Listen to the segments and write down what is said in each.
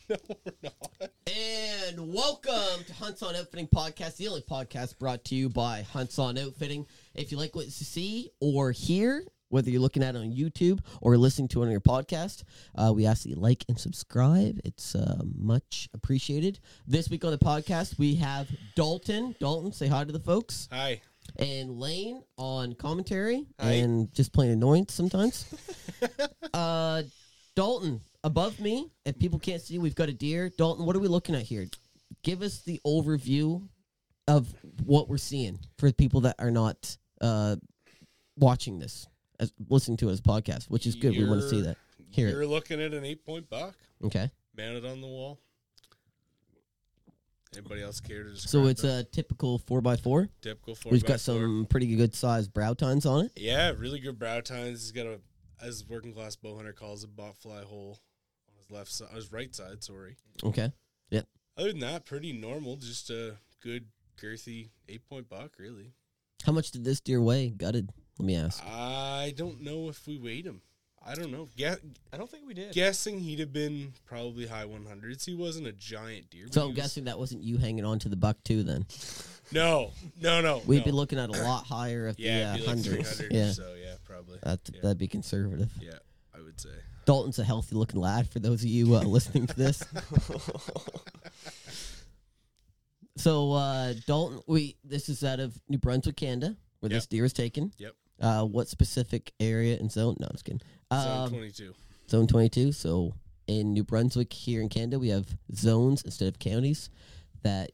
No, we're not. And welcome to Hunts on Outfitting Podcast, the only podcast brought to you by Hunts on Outfitting. If you like what you see or hear, whether you're looking at it on YouTube or listening to it on your podcast, we ask that you like and subscribe. It's much appreciated. This week on the podcast, we have Dalton. Dalton, say hi to the folks. Hi. And Lane on commentary. Hi. And just plain annoyance sometimes. Dalton, above me, if people can't see, we've got a deer. Dalton, what are we looking at here? Give us the overview of what we're seeing for people that are not watching this, listening to it as a podcast, which is good. We want to see that. Hear You're it. looking at an 8-point buck Okay. mounted on the wall. Anybody else care to describe So it's it? a typical 4x4. Typical 4x4. We've got some pretty good sized brow tines on it. Yeah, really good brow tines. He's got a, as working class bow hunter calls it, bot fly hole on his left side, his right side, sorry. Okay. Yep. Other than that, pretty normal. Just a good, girthy 8-point buck, really. How much did this deer weigh? Gutted. Let me ask. I don't know if we weighed him. I don't know. I don't think we did. Guessing he'd have been probably high 100s. He wasn't a giant deer. but So he I'm was- guessing that wasn't you hanging on to the buck too then. No. We'd no. be looking at a lot higher of Yeah, the it'd be like hundreds. 300 Yeah. or so. Yeah, probably. Yeah. That'd be conservative. Yeah, I would say. Dalton's a healthy looking lad for those of you listening to this. So Dalton, this is out of New Brunswick, Canada, where this Yep. deer is taken. Yep. What specific area and zone? No, I'm just kidding. Zone 22. Zone 22. So in New Brunswick, here in Canada, we have zones instead of counties that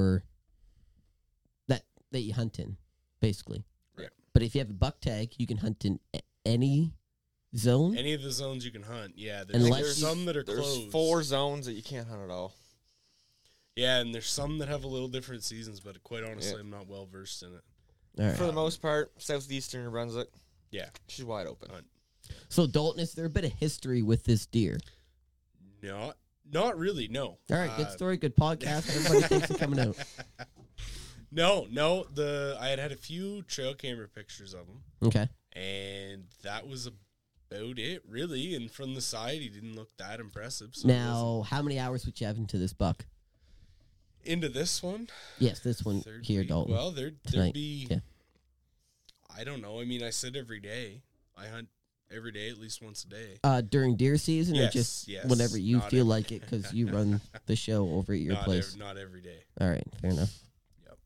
that you hunt in, basically. Right. But if you have a buck tag, you can hunt in any zone. Any of the zones you can hunt. Yeah, Unless there's you- some that are There's closed. 4 zones that you can't hunt at all. Yeah, and there's some that have a little different seasons, but quite honestly, Yeah. I'm not well versed in it. All right. For the most part, southeastern New Brunswick, Yeah. she's wide open. Hunt. So Dalton, is there a bit of history with this deer? Not really, no. All right, good story, good podcast. Everybody thanks for coming out. No. I had a few trail camera pictures of him, Okay. and that was about it, really. And from the side, he didn't look that impressive. So it wasn't- Now, how many hours would you have into this buck? into this one, Yes, this one third here, week, Dalton. well, there'd tonight. be. Yeah. I don't know. I mean, I said every day. I hunt every day, at least once a day. During deer season, or Yes, just yes. whenever you Not feel every- like it, because you run the show over at your place. Not every day. All right, fair enough. Yep.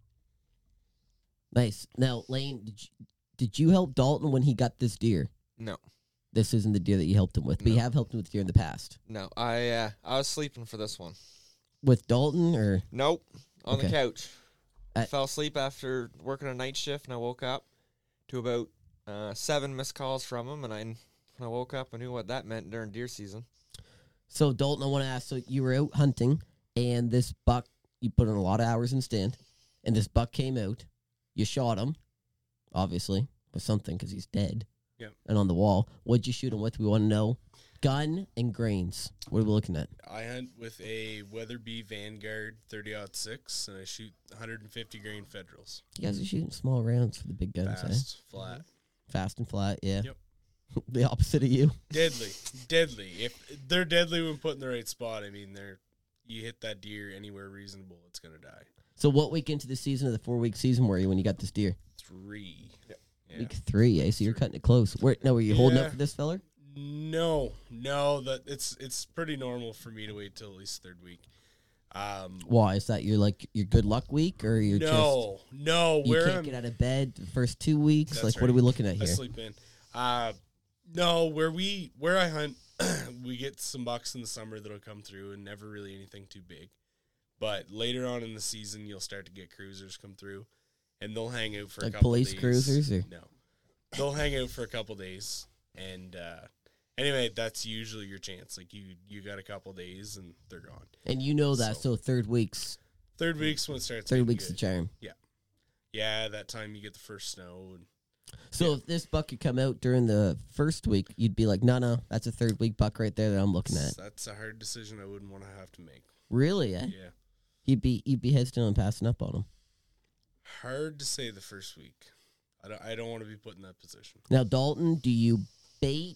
Nice. Now, Lane, did you help Dalton when he got this deer? No, This isn't the deer that you helped him with, but you No. have helped him with deer in the past. no. I was sleeping for this one. With Dalton, or Nope, on Okay. the couch. I I- fell asleep after working a night shift, and I woke up to about 7 missed calls from him. And when I woke up, I knew what that meant during deer season. so Dalton, I want to ask. So you were out hunting, and this buck, you put in a lot of hours in stand, and this buck came out. You shot him, obviously, with something because he's dead. Yep. And on the wall, what'd you shoot him with? We want to know. Gun and grains. What are we looking at? I hunt with a Weatherby Vanguard 30-06, and I shoot 150 grain Federals. You guys are shooting small rounds for the big guns, Fast, flat. Fast and flat, yeah. Yep. The opposite of you. Deadly. If they're deadly when put in the right spot, I mean, you hit that deer anywhere reasonable, it's going to die. So what week into the season of the 4-week season were you when you got this deer? 3. Yeah. Week 3, eh? So you're cutting it close. Were you holding Yeah. up for this feller? No, that it's pretty normal for me to wait till at least third week. Why? Is that your good luck week, or you're just No, you where can't I'm get out of bed the first 2 weeks? That's Like, what are right. we looking at I here? sleep in. No, where I hunt, we get some bucks in the summer that'll come through, and never really anything too big. But later on in the season, you'll start to get cruisers come through, and they'll hang out for a Like couple police days. cruisers, or? No, they'll hang out for a couple days, and anyway, that's usually your chance. Like you got a couple days, and they're gone. And you know that, so third week's Third week's when it starts. third getting week's the good. charm. Yeah, that time you get the first snow. And So if this buck could come out during the first week, you'd be like, no, that's a third week buck right there that I'm looking at. that's a hard decision I wouldn't want to have to make. Really, eh? Yeah. You'd be hesitant on passing up on him. Hard to say the first week. I don't want to be put in that position. Now, Dalton, do you bait?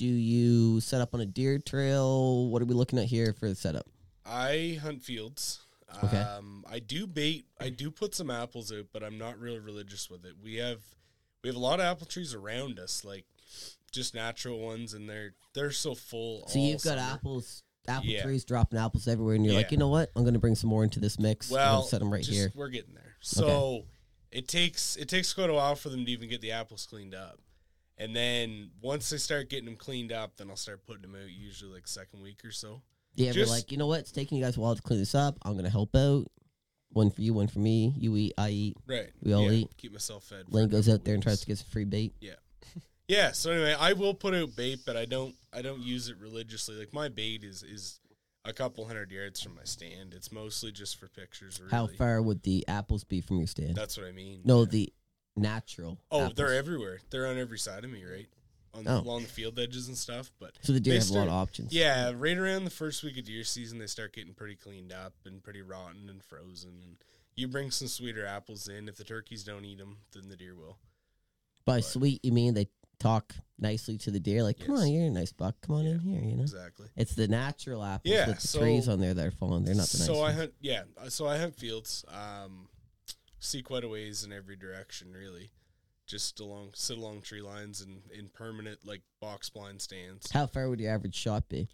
Do you set up on a deer trail? What are we looking at here for the setup? I hunt fields. Okay. I do bait. I do put some apples out, but I'm not real religious with it. We have a lot of apple trees around us, like just natural ones, and they're so full. So all you've got summer. apple Yeah. trees dropping apples everywhere, and you're like, Yeah. you know what? I'm going to bring some more into this mix. I'm Well, gonna set them right just- here. We're getting there. So it takes quite a while for them to even get the apples cleaned up. And then once they start getting them cleaned up, then I'll start putting them out usually like second week or so. Yeah, we're just- like, you know what? It's taking you guys a while to clean this up. I'm going to help out. One for you, one for me. You eat, I eat. Right. We all eat. Keep myself fed. for Lane a goes couple out there and tries weeks. to get some free bait. Yeah, so anyway, I will put out bait, but I don't use it religiously. Like my bait is a couple 100 yards from my stand. It's mostly just for pictures, really. How far would the apples be from your stand? That's what I mean. No, yeah. the natural. Oh, apples. they're everywhere. They're on every side of me, right? Oh. Along the field edges and stuff. But So the deer they have a lot start- of options. yeah, right around the first week of deer season, they start getting pretty cleaned up and pretty rotten and frozen. And you bring some sweeter apples in. If the turkeys don't eat them, then the deer will. By but- sweet, you mean they talk nicely to the deer, like, come Yes. on, you're a nice buck. Come on in Yeah, here, you know? Exactly. It's the natural apples Yeah, with the so- trees on there that are falling. They're not the nice So I ones. hunt. Yeah, so I hunt fields. See quite a ways in every direction, really. Just sit along tree lines and in permanent like box blind stands. How far would your average shot be?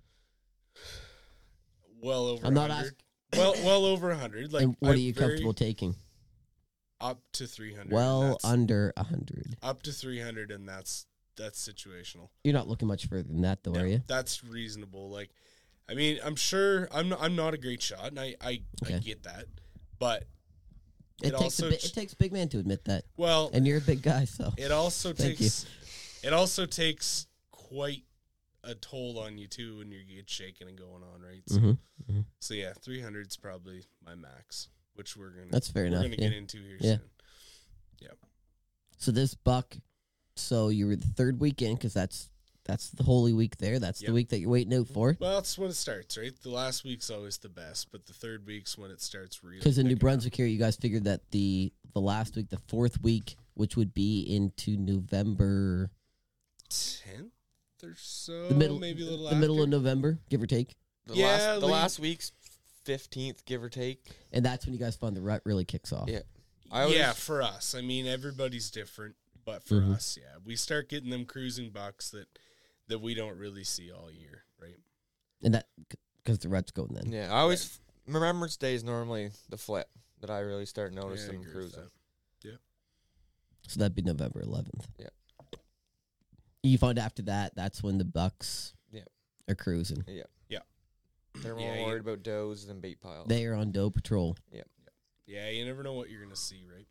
Well over. I'm not 100. asking. Well over 100. Like And what I'm are you very- comfortable taking? Up to 300. Well, and that's- under 100. up to 300, and that's situational. You're not looking much further than that, though, No, are you? that's reasonable. Like, I mean, I'm sure I'm not a great shot, and I Okay. get that, but It takes also it takes a big man to admit that, well, and you're a big guy, so it also Thank you. takes quite a toll on you too when you get shaking and going on, right? So, Mhm. so yeah, 300 is probably my max, which we're gonna That's fair enough, We're gonna yeah. get into here Yeah. soon. So this buck, so you were the third weekend because that's the holy week there. That's the Yep. week that you're waiting out for. Well, that's when it starts, right? The last week's always the best, but the third week's when it starts really. Because in New picking up. Brunswick here, you guys figured that the last week, the fourth week, which would be into November, 10th or so, the middle, maybe a little the middle after. of November, give or take, The Yeah, the like- last week's 15th, give or take. and that's when you guys find the rut really kicks off. Yeah. I always, Yeah, for us. I mean, everybody's different, but for Mhm. us, yeah, we start getting them cruising bucks that we don't really see all year, right? And that because the rut's going then. Yeah, I always Remembrance Day is normally the flip that I really start noticing I them agree with cruising. So that'd be November 11th. Yeah. You find after that, that's when the bucks Yeah. are cruising. They're more Yeah, you- worried about does than bait piles. They are on doe patrol. Yeah, you never know what you're gonna see, right?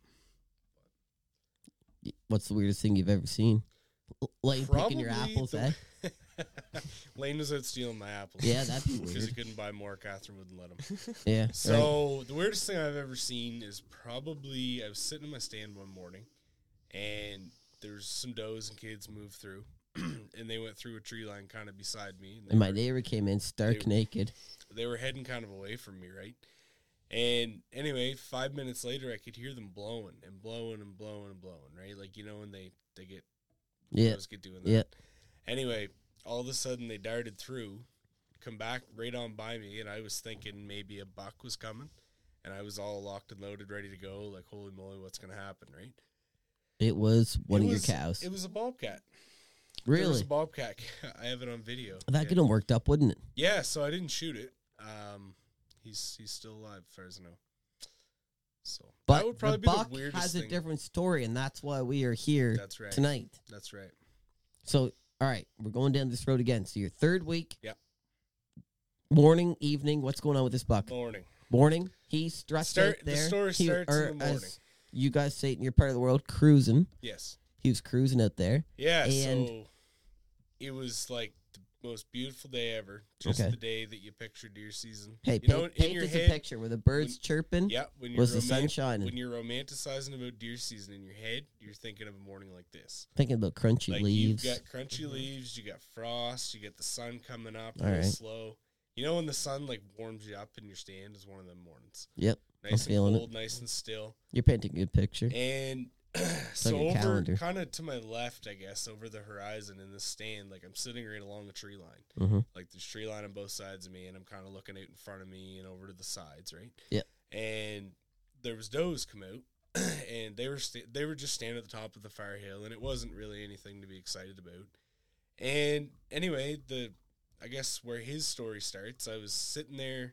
What's the weirdest thing you've ever seen? Lane picking your Probably apples, the- eh? Lane was out stealing my apples. Yeah, that'd be because he weird. couldn't buy more. Catherine wouldn't let him. Yeah. right. So the weirdest thing I've ever seen is probably I was sitting in my stand one morning, and there's some does and kids move through, and they went through a tree line kind of beside me. And they And my were- neighbor came in stark they- naked. they were heading kind of away from me, right? And anyway, 5 minutes later, I could hear them blowing and blowing and blowing and blowing, right? Like, you know, when they get, Yeah. does get doing that. Yeah. Anyway, all of a sudden they darted through, come back right on by me, and I was thinking maybe a buck was coming, and I was all locked and loaded, ready to go. Like, holy moly, what's going to happen, right? It was one It of was- your cows. It was a bobcat. There was Really? a bobcat. I have it on video. That Yeah. could have worked up, wouldn't it? Yeah, so I didn't shoot it. He's still alive, as far as I know. So that But would probably the be buck the weirdest has a thing. different story, and that's why we are here That's right. tonight. That's right. So, all right, we're going down this road again. So, your third week. Yep. Morning, evening. What's going on with this buck? Morning. Morning. He's stressed out The there. story He- starts or in the morning. as you guys say it in your part of the world, cruising. Yes. He was cruising out there. Yeah. And- So it was like the most beautiful day ever. Just Okay. the day that you picture deer season. Hey, you know, in paint your us head, a picture where the birds chirping. Yeah. When Was you're the sun shining? When you're romanticizing about deer season in your head, you're thinking of a morning like this. Thinking about crunchy Like leaves. you've got crunchy leaves, you got frost, you get the sun coming up All real right. slow. You know when the sun like warms you up in your stand is one of them mornings. Yep. Nice and feeling it. cold, nice and still. You're painting a good picture. And So your over calendar. kind of to my left, I guess, over the horizon in the stand, like I'm sitting right along the tree line. Mhm. Like there's tree line on both sides of me, and I'm kind of looking out in front of me and over to the sides, right? Yeah. And there was does come out, and they were just standing at the top of the fire hill, and it wasn't really anything to be excited about. And anyway, I guess where his story starts, I was sitting there,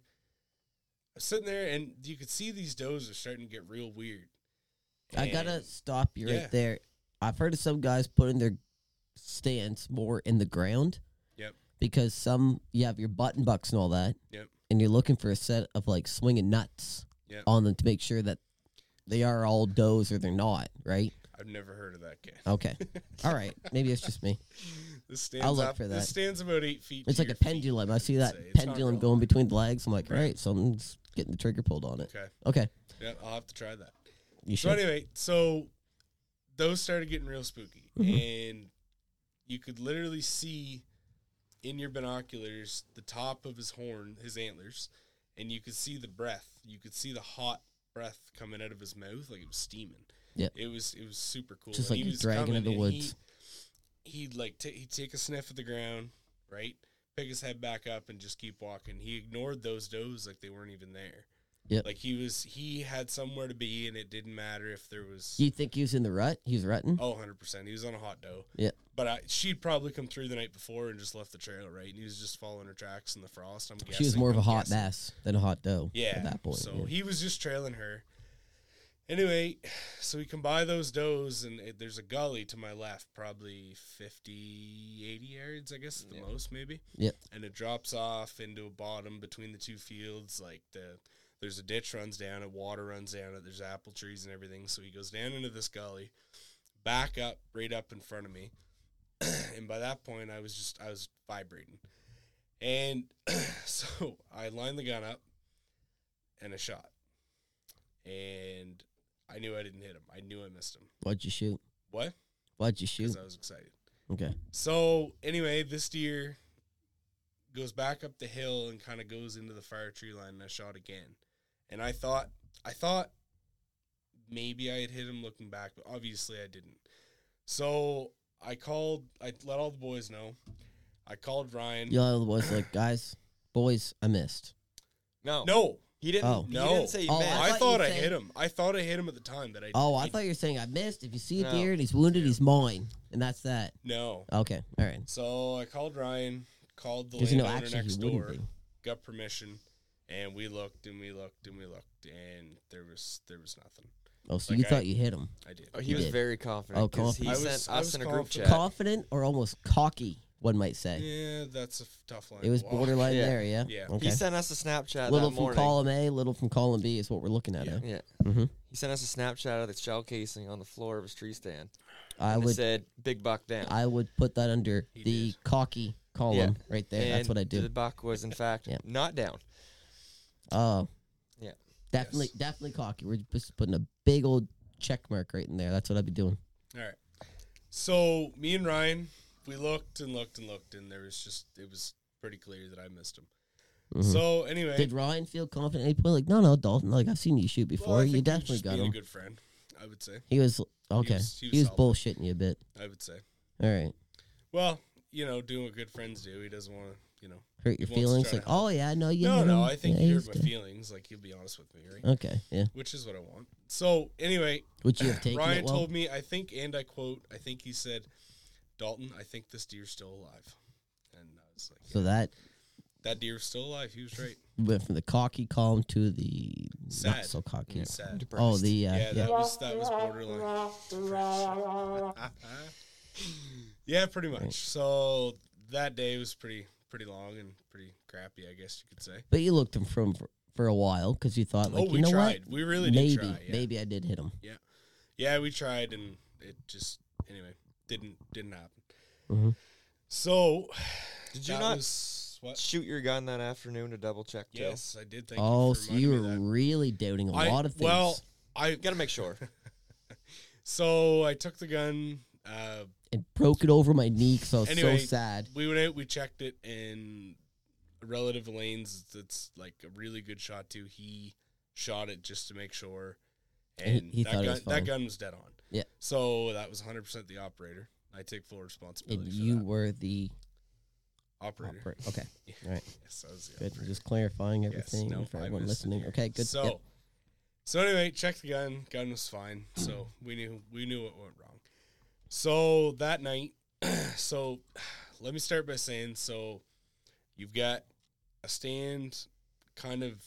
and you could see these does are starting to get real weird. I gotta And- stop you yeah. right there. I've heard of some guys putting their stands more in the ground. Yep. Because you have your button bucks and all that. Yep. And you're looking for a set of like swinging nuts Yep. on them to make sure that they are all does or they're not, right? I've never heard of that, Ken. Okay. All right. Maybe it's just me. This stands I'll look up, for that. This stands about 8 feet. It's to like a your feet, pendulum. I see I'd that say. It's not pendulum real going high. between the legs. I'm like, Right. all right, someone's getting the trigger pulled on it. Okay. Okay. Yeah, I'll have to try that. You So should. anyway, so those started getting real spooky, and you could literally see in your binoculars the top of his horn, his antlers, and you could see the breath. You could see the hot breath coming out of his mouth, like it was steaming. Yeah. It was super cool. Just And like he a was dragon coming, of the and woods. He'd like he'd take a sniff at the ground, right? Pick his head back up and just keep walking. He ignored those does like they weren't even there. Yep. Like he had somewhere to be, and it didn't matter if there was. You think he was in the rut? He was rutting? Oh, 100%. He was on a hot doe. Yeah. But she'd probably come through the night before and just left the trail, right? And he was just following her tracks in the frost. I'm guessing. She was more of a I'm hot guessing. mess than a hot doe Yeah. at that point. So yeah. he was just trailing her. Anyway, so we come by those does, and there's a gully to my left, probably 50, 80 yards, I guess, at the most, maybe. Yep. And it drops off into a bottom between the two fields. Like there's a ditch runs down it, water runs down it, there's apple trees and everything. So he goes down into this gully, back up, right up in front of me. And by that point, I was vibrating. And so I lined the gun up, and I shot. And I knew I didn't hit him. I knew I missed him. What'd you shoot? What? What'd you shoot? Because I was excited. Okay. So anyway, this deer goes back up the hill and kind of goes into the fire tree line, and I shot again. And I thought maybe I had hit him looking back, but obviously I didn't. So I let all the boys know. I called Ryan. You all the boys like, guys, boys, I missed. No. He didn't. Oh. He No. didn't say you Oh, missed. I thought thought you I said- hit him. I thought I hit him at the time, but I Oh, I thought you were saying I missed. If you see a No. deer and he's wounded, he's mine. And that's that. No. Okay. All right. So I called Ryan, called the Because, you know, landowner actually, next he wouldn't door, be. got permission, and we looked and we looked and we looked, and there was nothing. Oh, so Like you I- thought you hit him. I did. Oh, he You was did. very confident. Oh, 'cause confident. He I was- sent I us was in a group confident. chat. Confident or almost cocky, one might say. Yeah, that's a tough line. It was to walk. borderline Yeah. there, yeah? Yeah. Okay. He sent us a Snapchat Little that from morning. column A, little from column B is what we're looking at. Yeah. Yeah. Yeah. Mm-hmm. He sent us a Snapchat of the shell casing on the floor of his tree stand. I And it would said, "Big buck down." I would put that under He the did. cocky column right there. That's And what I The do. buck was, in fact, Yeah. not down. Oh. Yeah. Definitely, Yes. definitely cocky. We're just putting a big old check mark right in there. That's what I'd be doing. All right. So me and Ryan, we looked and looked and looked, and it was pretty clear that I missed him. Mhm. So anyway, Did Ryan feel confident at any point? Like, no, Dalton. Like, I've seen you shoot well, before. I You think he was definitely just got being him. a good friend, I would say. He was okay. was He was solid. bullshitting you a bit. I would say. All right. Well, doing what good friends do. He doesn't want to, Hurt your He wants to feelings. try Like, to help. oh yeah, no, you. No, hit no. him. I think Yeah, he he's hurt my good. feelings. Like he'll be honest with me, right? Okay, yeah. Which is what I want. So anyway, Would you have taken Ryan it well? told me, I think, and I quote, I think he said, "Dalton, I think this deer's still alive." And I was like, So that that deer's still alive. He was right. went from the cocky column to the not Sad. so cocky. Sad. Depressed. Oh, the Yeah, that was borderline. Yeah, pretty much. So that day was pretty long and pretty crappy, I guess you could say. But you looked him from for a while because you thought, like, we you know tried. what? We really did Maybe, try. Yeah. maybe I did hit him. Yeah, we tried, and it just didn't happen. Mhm. So Did you that not was, what? shoot your gun that afternoon to double check this? Yes, I did. Thank Oh, you for so you reminding were me of really doubting a that. lot of things. Well, I Gotta make sure. so I took the gun. it broke it over my knee because I was Anyway, so sad. We went out, we checked it, and a relative of Elaine's that's like a really good shot too. He shot it just to make sure, And and he thought it was that fine. gun was dead on. Yeah. So that was 100% the operator. I take full responsibility And for you that. were the Operator. Okay. Yeah. All right. Yes, I was the Good. operator. Just clarifying everything no, for I everyone missed it listening. here. Okay, good. So, Yep. so anyway, checked the gun. Gun was fine. So we knew what went wrong. So that night, so let me start by saying, so you've got a stand kind of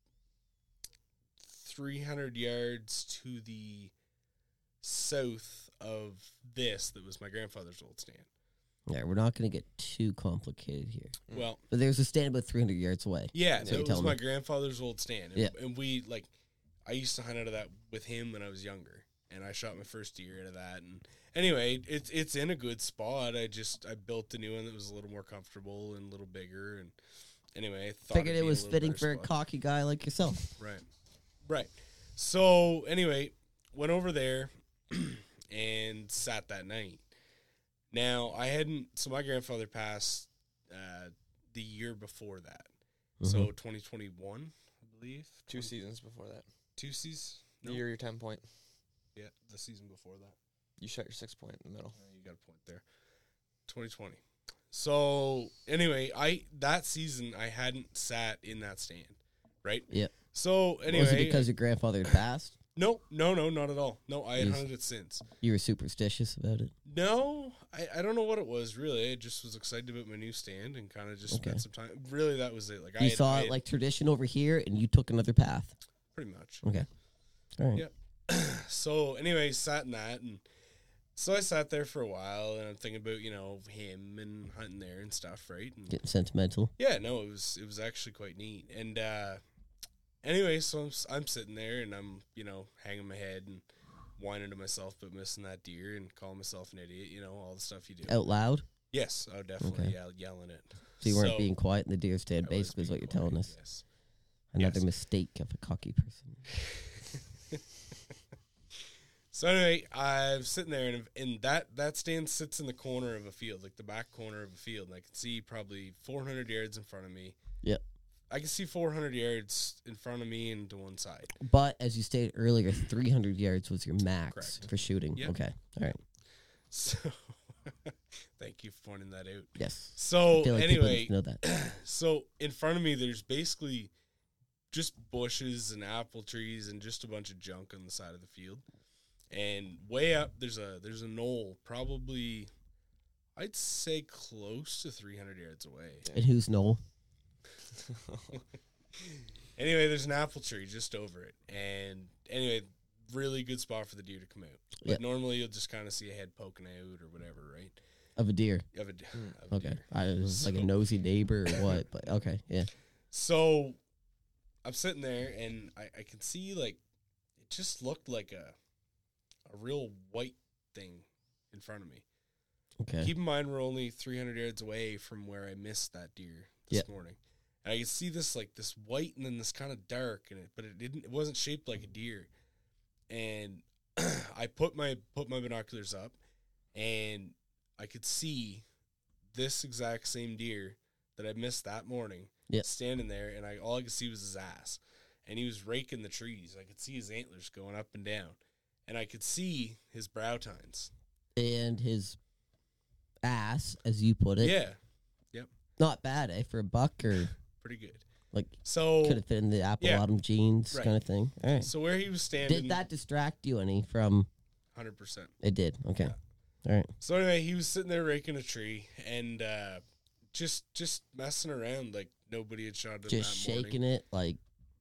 300 yards to the south of this that was my grandfather's old stand. Yeah, we're not going to get too complicated here. Well, But there's a stand about 300 yards away. yeah, That's what that you was tell my me. grandfather's old stand. And, Yeah. and we, like, I used to hunt out of that with him when I was younger. And I shot my first deer out of that. And anyway, it's in a good spot. I built a new one that was a little more comfortable and a little bigger. And anyway, I thought Figured it'd it be was a little fitting better for a spot. cocky guy like yourself. Right. So anyway, went over there and sat that night. Now so my grandfather passed the year before that. So Mhm. 2021, I believe. 2 seasons before that. 2 seasons? The year your 10 point. Yeah, the season before that. You shot your 6 point in the middle. You got a point there. 2020. So anyway, that season I hadn't sat in that stand, right? Yeah. So anyway, Was it because your grandfather had passed? No, not at all. No, I had Yes. hunted it since. You were superstitious about it? No, I don't know what it was really. I just was excited about my new stand and kind of just Okay. spent some time. Really, that was it. Like You saw it like tradition over here, and you took another path. pretty much. Okay. All right. Yeah. So anyway, sat in that, and so I sat there for a while, and I'm thinking about him and hunting there and stuff, right? And Getting sentimental. yeah, no, it was actually quite neat. And anyway, so I'm sitting there, and I'm hanging my head and whining to myself about missing that deer and calling myself an idiot, all the stuff you do. Out loud? Yes, I would definitely Okay. yelling it. So you weren't being quiet in the deer stand, I was basically, is what being you're telling quiet, us. Yes. Another Yes. mistake of a cocky person. So anyway, I'm sitting there, and that stand sits in the corner of a field, like the back corner of a field, and I can see probably 400 yards in front of me. Yep. I can see 400 yards in front of me and to one side. But as you stated earlier, 300 yards was your max Correct. for shooting. Yep. Okay. All right. So thank you for pointing that out. Yes. So I feel like people anyway, need to know that. so in front of me, there's basically just bushes and apple trees and just a bunch of junk on the side of the field. And way up, there's a knoll, probably, I'd say close to 300 yards away. And who's Noel? Anyway, there's an apple tree just over it. And anyway, really good spot for the deer to come out. But Yep. normally you'll just kind of see a head poking out or whatever, right? Of a deer. Of a Okay. deer. I was like a nosy neighbor or what, but okay. Yeah. So I'm sitting there and I can see like it just looked like a real white thing in front of me. Okay. Keep in mind we're only 300 yards away from where I missed that deer this Yep. morning. And I could see this like this white and then this kind of dark in it, but it wasn't shaped like a deer. And I put my binoculars up and I could see this exact same deer that I missed that morning Yep. standing there, and all I could see was his ass. And he was raking the trees. I could see his antlers going up and down. And I could see his brow tines. And his ass, as you put it. Yeah, Not bad, eh? For a buck or pretty good. like So could have fit in the apple yeah. bottom jeans Right. kind of thing. All right. So where he was standing, Did that distract you any from 100%. it did. Okay. Yeah. All right. So anyway, he was sitting there raking a tree and just messing around like nobody had shot him Just that morning. shaking it like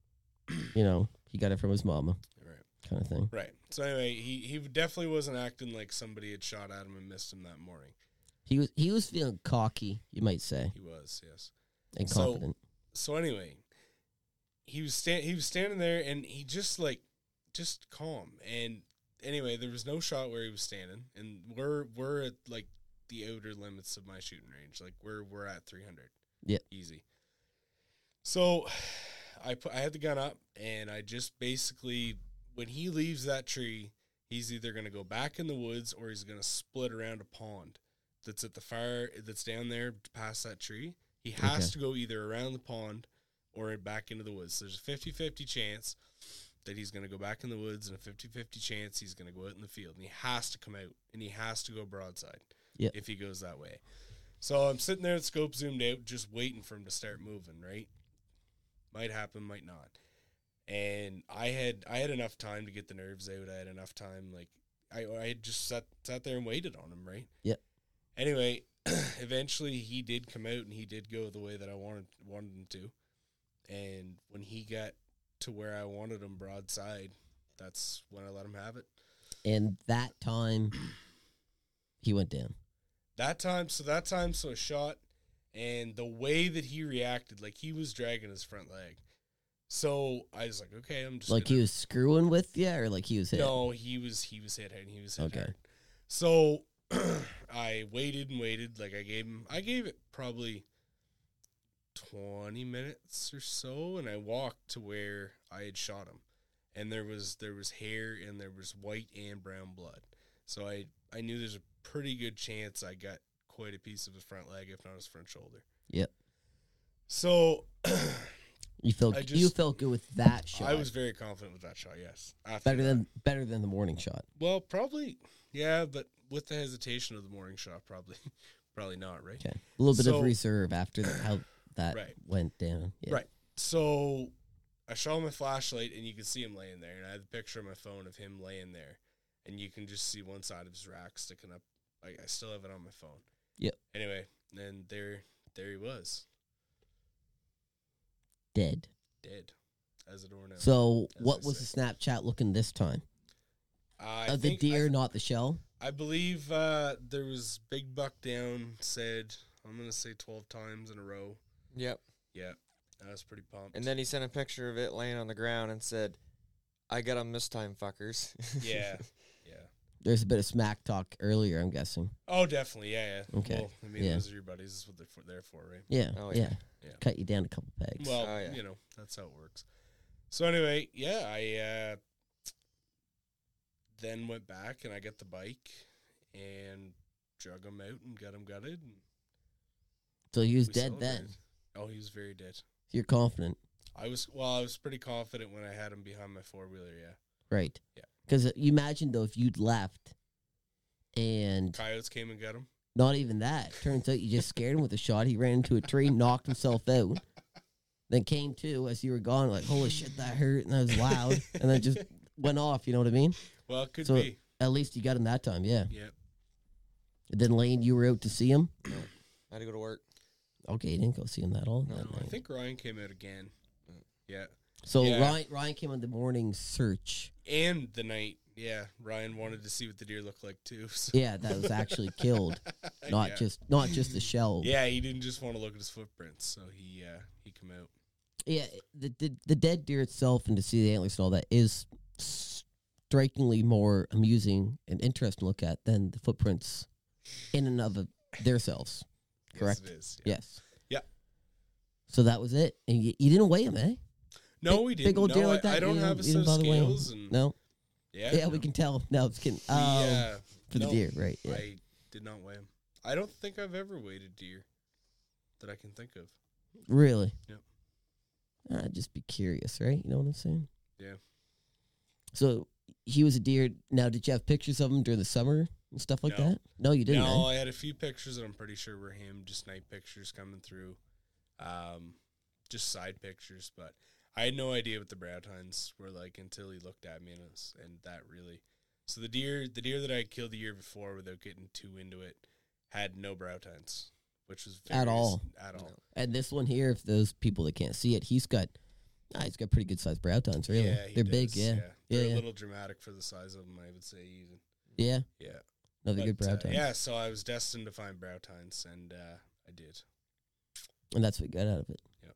he got it from his mama Right. kind of thing. Right. So anyway, he definitely wasn't acting like somebody had shot at him and missed him that morning. He was feeling cocky, you might say, He was, yes. and So- confident. So anyway, he was standing there and he just calm. And anyway, there was no shot where he was standing, and we're at like the outer limits of my shooting range. Like we're at 300. Yep. Easy. So I had the gun up, and I just basically, when he leaves that tree, he's either going to go back in the woods or he's going to split around a pond that's at the far that's down there past that tree. He has Okay. to go either around the pond or back into the woods. There's a 50-50 chance that he's going to go back in the woods, and a 50-50 chance he's going to go out in the field, and he has to come out, and he has to go broadside if he goes that way. So I'm sitting there, scope zoomed out, just waiting for him to start moving, right? Might happen, might not. And I had enough time to get the nerves out. I had enough time, like, I had just sat there and waited on him, right? Yep. Anyway, eventually he did come out, and he did go the way that I wanted him to. And when he got to where I wanted him broadside, that's when I let him have it. And that time, he went down. That time, so a shot, and the way that he reacted, like he was dragging his front leg. So I was like, okay, I'm just like he was screwing with you, or like he was hit? No, he was hit hard, and he was hit Okay. hard. So I waited and waited. Like I gave it probably 20 minutes or so, and I walked to where I had shot him, and there was hair, and there was white and brown blood. So I knew there's a pretty good chance I got quite a piece of his front leg, if not his front shoulder. Yep. So you felt good with that shot. I was very confident with that shot. Yes, better than the morning shot. Well, probably, yeah, but with the hesitation of the morning shot, probably not, right? Okay, a little bit of reserve after how that Right. went down. Yeah. Right. So I shot him my flashlight, and you can see him laying there, and I had the picture on my phone of him laying there, and you can just see one side of his rack sticking up. I still have it on my phone. Yep. Anyway, then there he was, Dead. as a doornail. So as what I was say. the Snapchat looking this time? I The deer, not the shell? I believe there was Big Buck down, said, I'm going to say 12 times in a row. Yep. Yeah, I was pretty pumped. And then he sent a picture of it laying on the ground and said, I got 'em this time, fuckers. Yeah. There's a bit of smack talk earlier, I'm guessing. Oh, definitely, yeah. Okay. Well, I mean, those are your buddies. That's what they're there for, right? Yeah, Oh, yeah. Yeah. Cut you down a couple pegs. Well, Oh, yeah. That's how it works. So anyway, yeah, I then went back and I got the bike and drug him out and got him gutted. And so he was we dead then. celebrated. Oh, he was very dead. You're confident. I was pretty confident when I had him behind my four-wheeler, yeah. Right. Yeah. Because you imagine, though, if you'd left and Coyotes came and got him. not even that. Turns out you just scared him with a shot. He ran into a tree, knocked himself out. Then came to as you were gone, like, holy shit, that hurt, and that was loud. And then just went off, you know what I mean? Well, it could So be. at least you got him that time, yeah. Yeah. And then Lane, you were out to see him? I had to go to work. Okay, you didn't go see him that all No, that I night. think Ryan came out again. Yeah. So Yeah. Ryan came on the morning search. And the night, yeah, Ryan wanted to see what the deer looked like too. So. Yeah, that was actually killed. Not Yeah. just the shell. Yeah, he didn't just want to look at his footprints, so he come out. Yeah, the dead deer itself and to see the antlers and all that is strikingly more amusing and interesting to look at than the footprints in and of themselves. Correct? Yes, it is. Yeah. Yes. Yeah. So that was it. And you didn't weigh him, eh? No, we didn't. Big old No, deer like that. I don't you have a you set didn't of bother weighing him? scales. And No. Yeah, Yeah, we can tell. No, it's kidding. For the deer, right? Yeah. I did not weigh him. I don't think I've ever weighed a deer that I can think of. Really? Yep. I'd just be curious, right? You know what I'm saying? Yeah. So he was a deer. Now, did you have pictures of him during the summer and stuff like No. that? No, you didn't. No, eh? I had a few pictures that I'm pretty sure were him, just night pictures coming through, just side pictures. But I had no idea what the brow tines were like until he looked at me, and that really. So the deer that I killed the year before, without getting too into it, had no brow tines, which was At all. At all. No. And this one here, if those people that can't see it, he's got pretty good sized brow tines. Really, Yeah, he they're does, big. Yeah, They're yeah. a little dramatic for the size of them, I would say. Even yeah. yeah. Another good But, brow tines. yeah, so I was destined to find brow tines, and I did. And that's what you got out of it. Yep.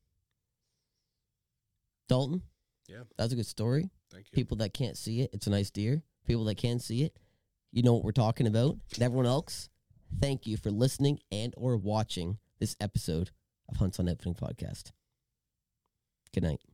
Dalton. Yeah. That's a good story. Thank you. People that can't see it, it's a nice deer. People that can see it, you know what we're talking about. And everyone else, thank you for listening and or watching this episode of Hunts on Outfitting Podcast. Good night.